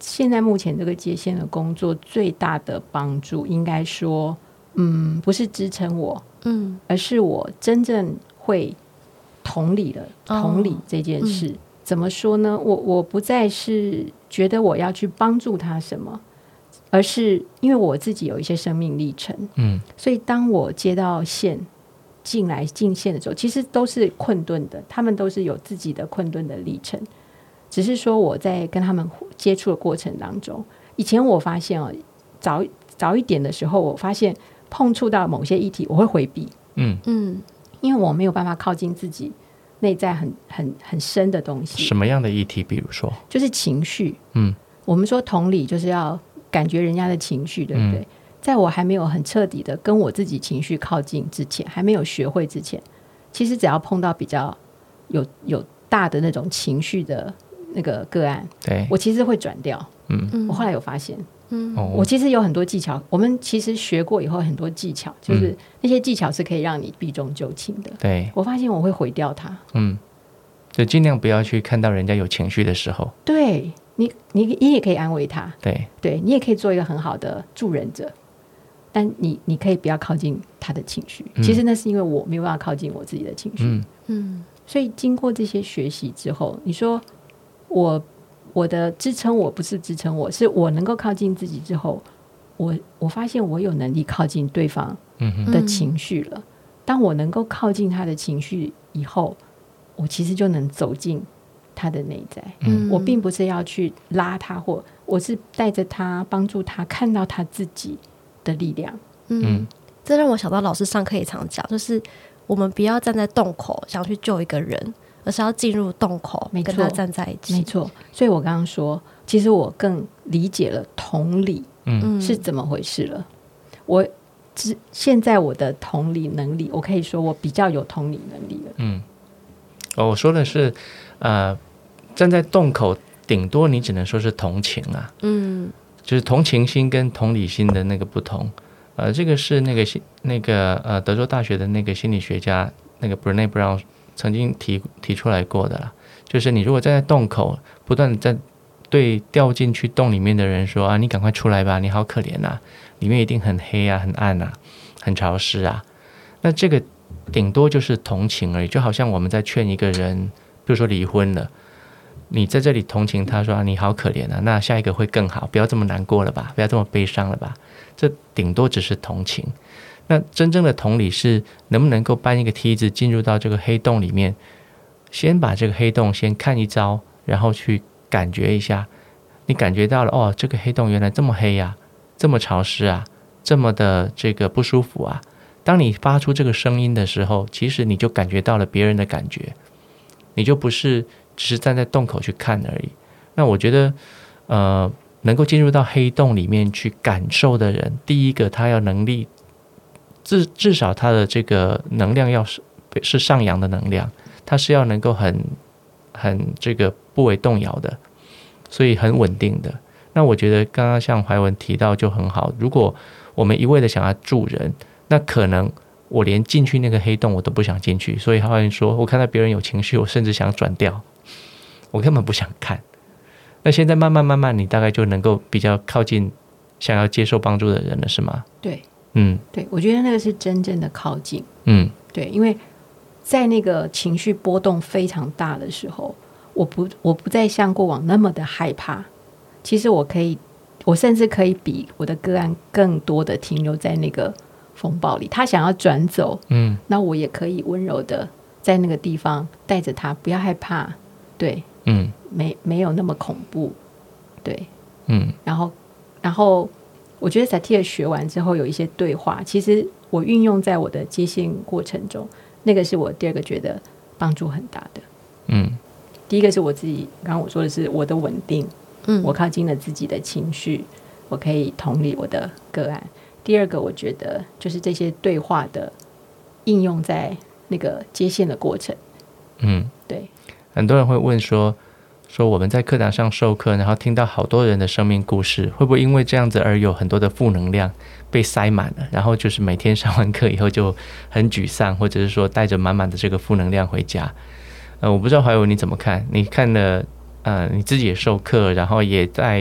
现在目前这个接线的工作最大的帮助，应该说，不是支撑我，而是我真正会同理这件事。怎么说呢？我不再是觉得我要去帮助他什么，而是因为我自己有一些生命历程，所以当我接到线进线的时候，其实都是困顿的，他们都是有自己的困顿的历程。只是说我在跟他们接触的过程当中，以前我发现早一点的时候，我发现碰触到某些议题，我会回避，因为我没有办法靠近自己内在很深的东西。 什么样的议题？比如说， 就是情绪。我们说同理，就是要感觉人家的情绪，对不对？在我还没有很彻底的跟我自己情绪靠近之前，还没有学会之前，其实只要碰到比较有大的那种情绪的那个个案， 对， 我其实会转掉。我后来有发现，我其实有很多技巧，我们其实学过以后很多技巧，就是那些技巧是可以让你避重就轻的。 对， 我发现我会毁掉它。 就尽量不要去看到人家有情绪的时候。 对，你也可以安慰他， 对， 你也可以做一个很好的助人者，但你可以不要靠近他的情绪。其实那是因为我没有办法靠近我自己的情绪。所以经过这些学习之后，你说我的支撑我不是支撑我，是我能够靠近自己之后，我发现我有能力靠近对方的情绪了。当我能够靠近他的情绪以后，我其实就能走进他的内在。我并不是要去拉他，或我是带着他，帮助他看到他自己的力量。 这让我想到老师上课也常讲，就是我们不要站在洞口想去救一个人，而是要进入洞口跟他站在一起。 没错，所以我刚刚说，其实我更理解了同理是怎么回事了。现在我的同理能力，我可以说我比较有同理能力了。 我说的是站在洞口，顶多你只能说是同情啊，就是同情心跟同理心的那个不同。这个是那个德州大学的那个心理学家那个 Brené Brown 曾经提出来过的啦，就是你如果站在洞口，不断的在对掉进去洞里面的人说你赶快出来吧，你好可怜啊，里面一定很黑啊，很暗啊，很潮湿啊，那这个顶多就是同情而已。就好像我们在劝一个人，比如说离婚了，你在这里同情他说你好可怜啊，那下一个会更好，不要这么难过了吧，不要这么悲伤了吧，这顶多只是同情。那真正的同理是能不能够搬一个梯子进入到这个黑洞里面，先把这个黑洞先看一遭，然后去感觉一下，你感觉到了这个黑洞原来这么黑啊，这么潮湿啊，这么的这个不舒服啊。当你发出这个声音的时候，其实你就感觉到了别人的感觉，你就不是只是站在洞口去看而已。那我觉得能够进入到黑洞里面去感受的人，第一个他要能力至少他的这个能量要是上扬的能量，他是要能够很这个不为动摇的，所以很稳定的。那我觉得刚刚像怀文提到就很好，如果我们一味的想要助人，那可能我连进去那个黑洞我都不想进去。所以怀文说，我看到别人有情绪，我甚至想转掉，我根本不想看。那现在慢慢你大概就能够比较靠近想要接受帮助的人了，是吗？ 对，对，我觉得那个是真正的靠近。对，因为在那个情绪波动非常大的时候，我不再像过往那么的害怕。其实我甚至可以比我的个案更多的停留在那个风暴里。他想要转走，那我也可以温柔的在那个地方带着他，不要害怕。对，没有那么恐怖。对，然后我觉得萨提尔学完之后有一些对话，其实我运用在我的接线过程中，那个是我第二个觉得帮助很大的。第一个是我自己，刚刚我说的是我的稳定，我靠近了自己的情绪，我可以同理我的个案。第二个我觉得就是这些对话的应用在那个接线的过程。对， 很多人会问说我们在课堂上授课，然后听到好多人的生命故事，会不会因为这样子而有很多的负能量被塞满了，然后就是每天上完课以后就很沮丧，或者是说带着满满的这个负能量回家？我不知道怀文你怎么看？你看了你自己也授课，然后也在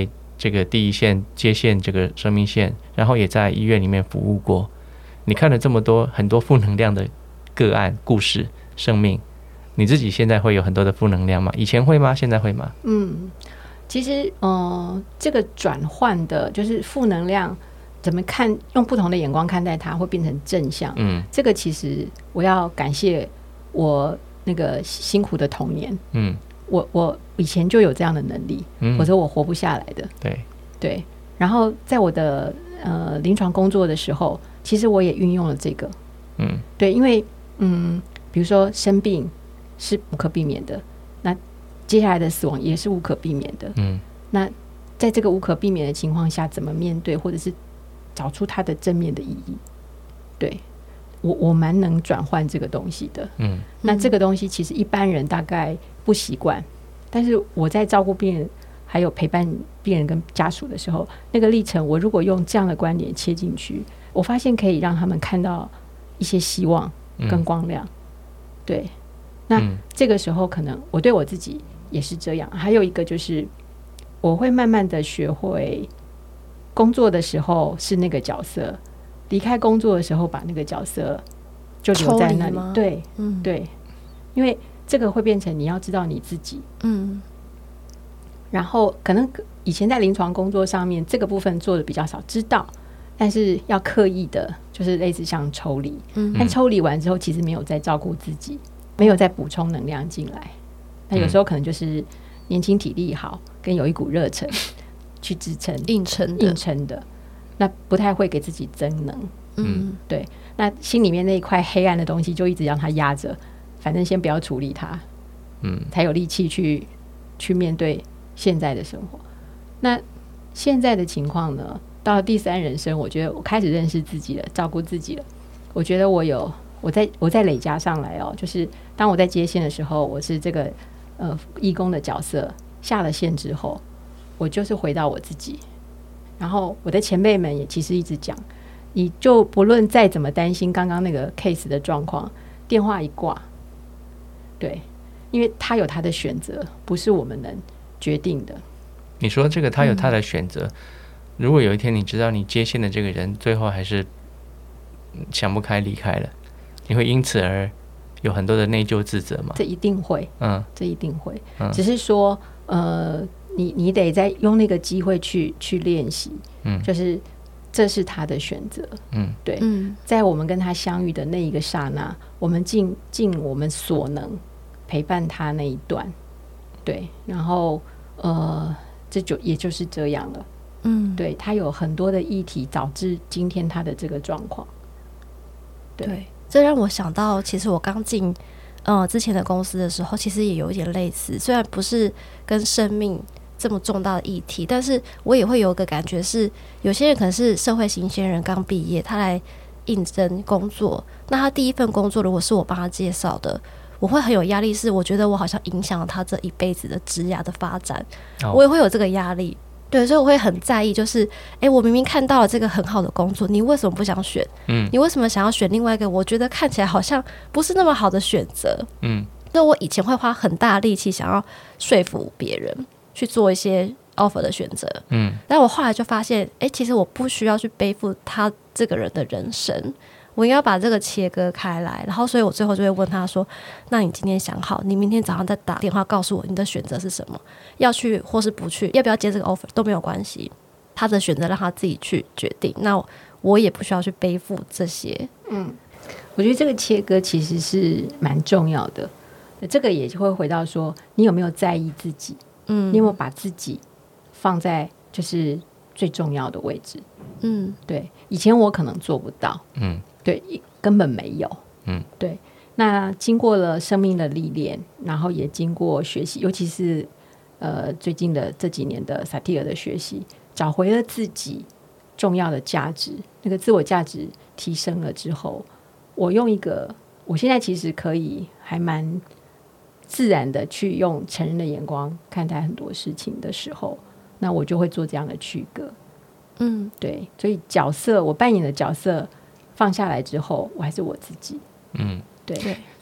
这个第一线接线这个生命线，然后也在医院里面服务过，你看了这么多很多负能量的个案故事生命，你自己现在会有很多的负能量吗？以前会吗？现在会吗？ 其实这个转换的就是负能量怎么看，用不同的眼光看待它会变成正向。这个其实我要感谢我那个辛苦的童年。我以前就有这样的能力，否则我活不下来的。对，然后在我的临床工作的时候，其实我也运用了这个。对，因为比如说生病是不可避免的，那接下来的死亡也是无可避免的。那在这个无可避免的情况下，怎么面对，或者是找出它的正面的意义？对，我蛮能转换这个东西的。那这个东西其实一般人大概不习惯，但是我在照顾病人还有陪伴病人跟家属的时候，那个历程我如果用这样的观点切进去，我发现可以让他们看到一些希望跟光亮。对，那这个时候可能我对我自己也是这样。还有一个就是我会慢慢的学会工作的时候是那个角色，离开工作的时候把那个角色就留在那里。对，对，因为这个会变成你要知道你自己。然后可能以前在临床工作上面这个部分做的比较少，知道，但是要刻意的就是类似像抽离。但抽离完之后其实没有再照顾自己，没有再补充能量进来。那有时候可能就是年轻体力好跟有一股热忱去支撑硬撑的，那不太会给自己增能。对，那心里面那一块黑暗的东西就一直让它压着，反正先不要处理它，才有力气去面对现在的生活。那现在的情况呢，到了第三人生，我觉得我开始认识自己了，照顾自己了。我觉得我在累加上来就是当我在接线的时候，我是这个义工的角色，下了线之后我就是回到我自己。然后我的前辈们也其实一直讲，你就不论再怎么担心刚刚那个 case 的状况，电话一挂，对，因为他有他的选择，不是我们能决定的。 你说这个他有他的选择，如果有一天你知道你接线的这个人最后还是想不开离开了，你会因此而有很多的内疚自责吗？ 这一定会，这一定会。只是说你得再用那个机会去练习，就是这是他的选择。对，在我们跟他相遇的那一个刹那，我们尽我们所能陪伴他那一段。对，然后也就是这样了。对，他有很多的议题导致今天他的这个状况。 对，这让我想到，其实我刚进之前的公司的时候，其实也有一点类似，虽然不是跟生命这么重大的议题，但是我也会有一个感觉是，有些人可能是社会新鲜人刚毕业，他来应征工作，那他第一份工作如果是我帮他介绍的，我会很有压力，是我觉得我好像影响了他这一辈子的职涯的发展，我也会有这个压力。对，所以我会很在意，就是我明明看到了这个很好的工作，你为什么不想选？你为什么想要选另外一个我觉得看起来好像不是那么好的选择？那我以前会花很大力气想要说服别人去做一些 offer 的选择，但我后来就发现其实我不需要去背负他这个人的人生，我应该把这个切割开来。然后所以我最后就会问他说，那你今天想好，你明天早上再打电话告诉我你的选择是什么，要去或是不去，要不要接这个 offer 都没有关系，他的选择让他自己去决定，那我也不需要去背负这些。 我觉得这个切割其实是蛮重要的，这个也会回到说你有没有在意自己，你有没有把自己放在就是最重要的位置。对，以前我可能做不到，对，根本没有，对。那经过了生命的历练，然后也经过学习，尤其是最近的这几年的萨提尔的学习，找回了自己重要的价值，那个自我价值提升了之后，我现在其实可以还蛮自然的去用成人的眼光看待很多事情的时候，那我就会做这样的区隔。对，所以我扮演的角色放下来之后，我还是我自己。对，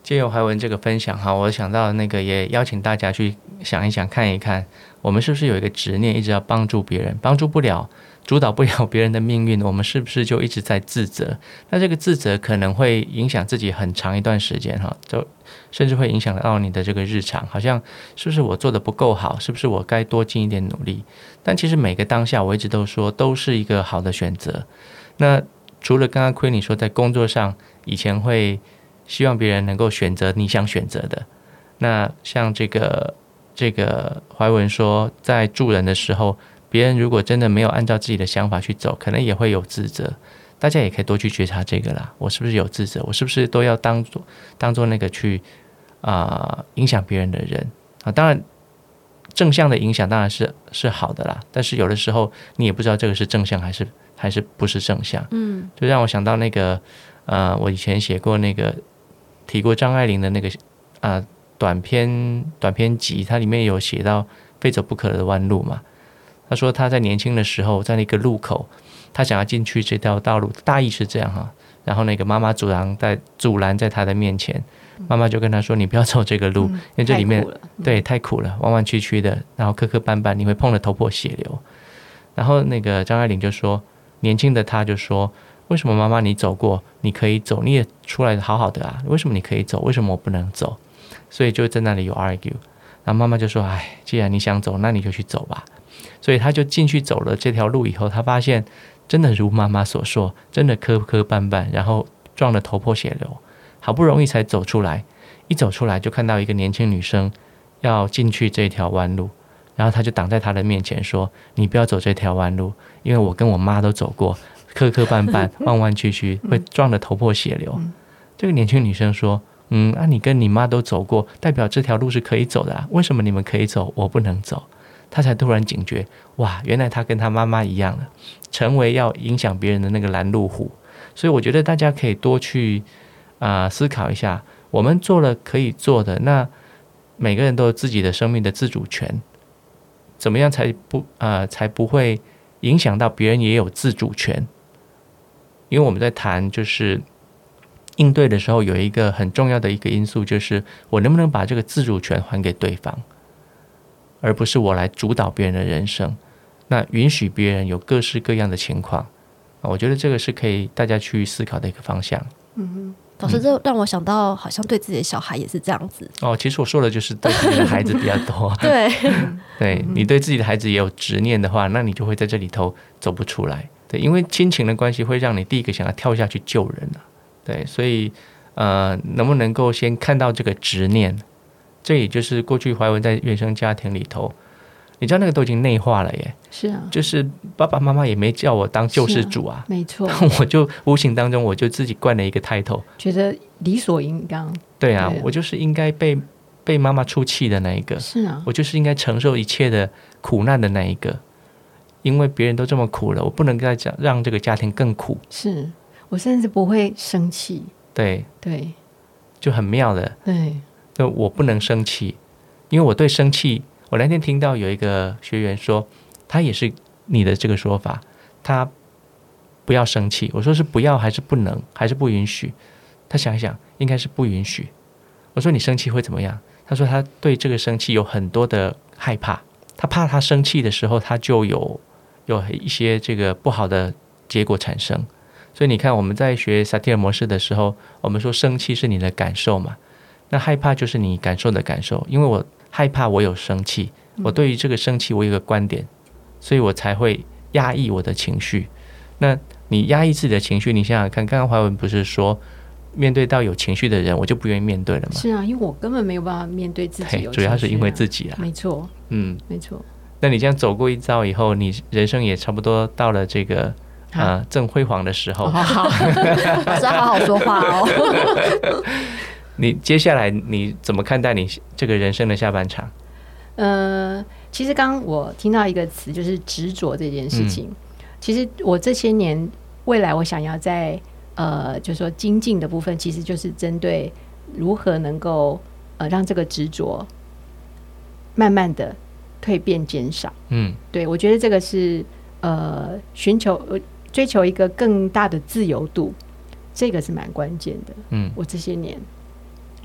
借由怀文这个分享哈，我想到那个也邀请大家去想一想看一看，我们是不是有一个执念一直要帮助别人，帮助不了主导不了别人的命运，我们是不是就一直在自责？那这个自责可能会影响自己很长一段时间哈，就甚至会影响到你的这个日常，好像是不是我做的不够好，是不是我该多尽一点努力？但其实每个当下我一直都说都是一个好的选择。那除了刚刚Queenie说在工作上以前会希望别人能够选择你想选择的，那像这个怀文说在助人的时候，别人如果真的没有按照自己的想法去走，可能也会有自责。大家也可以多去觉察这个啦，我是不是有自责？我是不是都要当做那个去影响别人的人啊？当然正向的影响当然是好的啦，但是有的时候你也不知道这个是正向还是不是正向。就让我想到那个我以前写过那个提过张爱玲的那个短篇集，它里面有写到非走不可的弯路嘛。他说他在年轻的时候在那个路口，他想要进去这条道路，大意是这样哈。然后那个妈妈阻拦在他的面前，妈妈就跟他说：“你不要走这个路，因为这里面太苦了，弯弯曲曲的，然后磕磕绊绊，你会碰得头破血流。”然后那个张爱玲就说，年轻的他就说：“为什么妈妈你走过，你可以走，你也出来好好的啊，为什么你可以走，为什么我不能走？”所以就在那里有 argue。然后妈妈就说：“哎，既然你想走，那你就去走吧。”所以他就进去走了这条路以后，他发现真的如妈妈所说，真的磕磕绊绊，然后撞得头破血流，好不容易才走出来。一走出来就看到一个年轻女生要进去这条弯路，然后他就挡在她的面前说：“你不要走这条弯路，因为我跟我妈都走过，磕磕绊绊，弯弯曲曲，会撞得头破血流。”这个年轻女生说：“你跟你妈都走过，代表这条路是可以走的啊，为什么你们可以走，我不能走？”他才突然警觉，哇，原来他跟他妈妈一样了，成为要影响别人的那个拦路虎。所以我觉得大家可以多去思考一下，我们做了可以做的，那每个人都有自己的生命的自主权，怎么样才不会影响到别人也有自主权？因为我们在谈就是应对的时候，有一个很重要的一个因素，就是我能不能把这个自主权还给对方，而不是我来主导别人的人生。那允许别人有各式各样的情况，我觉得这个是可以大家去思考的一个方向。 老师，这让我想到好像对自己的小孩也是这样子。 其实我说的就是对自己的孩子比较多。对，你对自己的孩子也有执念的话，那你就会在这里头走不出来。对，因为亲情的关系会让你第一个想要跳下去救人对，所以能不能够先看到这个执念，这也就是过去怀文在原生家庭里头，你知道那个都已经内化了耶。 是啊， 就是爸爸妈妈也没叫我当救世主啊， 没错。 我就无形当中我就自己灌了一个 title， 觉得理所应当。 对啊，我就是应该被妈妈出气的那一个。 是啊， 我就是应该承受一切的苦难的那一个，因为别人都这么苦了，我不能再让这个家庭更苦。 是我甚至不会生气。 对，就很妙的。 对， 就我不能生气，因为我对生气，我那天听到有一个学员说，他也是你的这个说法，他不要生气。我说是不要还是不能还是不允许？他想一想，应该是不允许。我说你生气会怎么样？他说他对这个生气有很多的害怕，他怕他生气的时候他就有一些这个不好的结果产生。所以你看我们在学萨提尔模式的时候，我们说生气是你的感受嘛，那害怕就是你感受的感受。因为我害怕我有生气，我对于这个生气我有一个观点，所以我才会压抑我的情绪。那你压抑自己的情绪，你想想看，刚刚怀文不是说面对到有情绪的人我就不愿意面对了吗？ 是啊，因为我根本没有办法面对自己有情绪主要是因为自己啦。 没错，没错。 那你这样走过一遭以后，你人生也差不多到了这个正辉煌的时候。 好，老师好好说话哦。 你接下来你怎么看待你这个人生的下半场？ 其实刚刚我听到一个词，就是执着这件事情。其实我这些年未来我想要在就是说精进的部分，其实就是针对如何能够让这个执着慢慢的蜕变减少。对，我觉得这个是追求一个更大的自由度，这个是蛮关键的。我这些年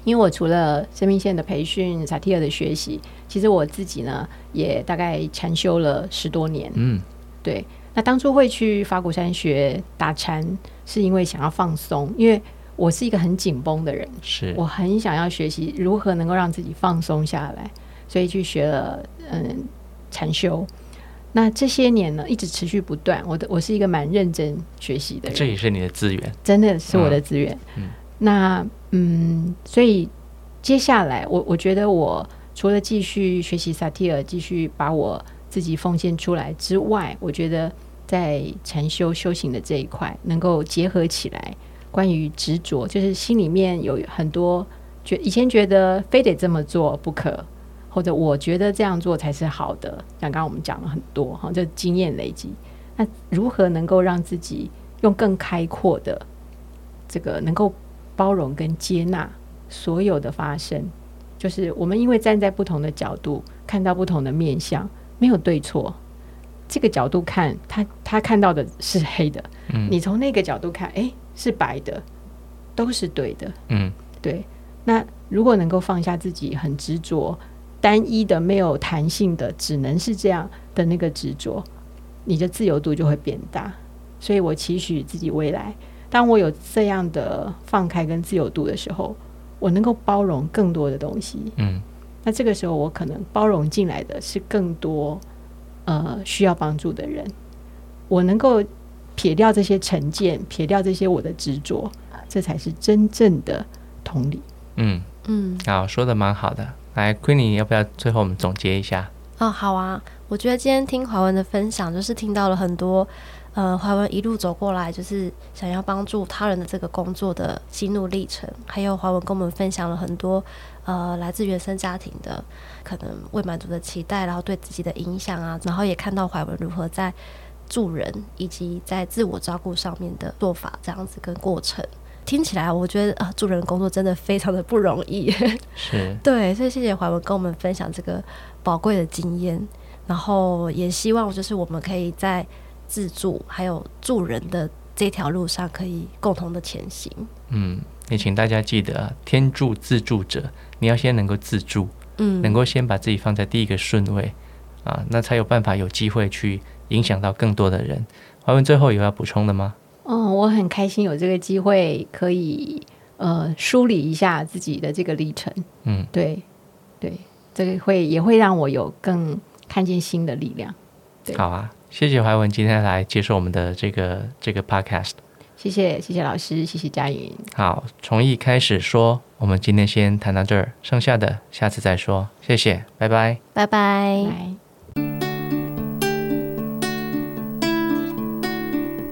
因为我除了生命线的培训、萨提尔的学习，其实我自己呢也大概禅修了10多年。对。那当初会去法鼓山学打禅，是因为想要放松，因为我是一个很紧绷的人， 是我很想要学习如何能够让自己放松下来，所以去学了禅修。那这些年呢，一直持续不断。我是一个蛮认真学习的人， 这也是你的资源， 真的是我的资源。那所以接下来我觉得我除了继续学习萨提尔，继续把我自己奉献出来之外，我觉得在禅修修行的这一块能够结合起来，关于执着，就是心里面有很多以前觉得非得这么做不可，或者我觉得这样做才是好的，像刚刚我们讲了很多就经验累积。那如何能够让自己用更开阔的这个能够包容跟接纳所有的发生，就是我们因为站在不同的角度看到不同的面向，没有对错。这个角度看他看到的是黑的，你从那个角度看是白的，都是对的。对。那如果能够放下自己很执着单一的没有弹性的只能是这样的那个执着，你的自由度就会变大。所以我期许自己未来，当我有这样的放开跟自由度的时候，我能够包容更多的东西。那这个时候我可能包容进来的是更多需要帮助的人，我能够撇掉这些成见，撇掉这些我的执着，这才是真正的同理。 好，说的蛮好的。来 Queenie 要不要最后我们总结一下？ 好啊，我觉得今天听怀文的分享，就是听到了很多怀文一路走过来就是想要帮助他人的这个工作的心路历程，还有怀文跟我们分享了很多来自原生家庭的可能未满足的期待，然后对自己的影响啊，然后也看到怀文如何在助人以及在自我照顾上面的做法，这样子跟过程听起来我觉得助人工作真的非常的不容易。 是对，所以谢谢怀文跟我们分享这个宝贵的经验，然后也希望就是我们可以在自助还有助人的这条路上可以共同的前行。 也请大家记得天助自助者，你要先能够自助，能够先把自己放在第一个顺位那才有办法有机会去影响到更多的人。怀文最后有要补充的吗？ 我很开心有这个机会可以梳理一下自己的这个历程。对，这个也会让我有更看见新的力量。 好啊，谢谢怀文今天来接受我们的这个 podcast。 谢谢老师，谢谢嘉云。 好，从一开始说，我们今天先谈到这儿，剩下的下次再说。谢谢，拜拜， 拜拜。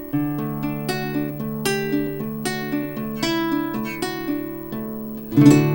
拜。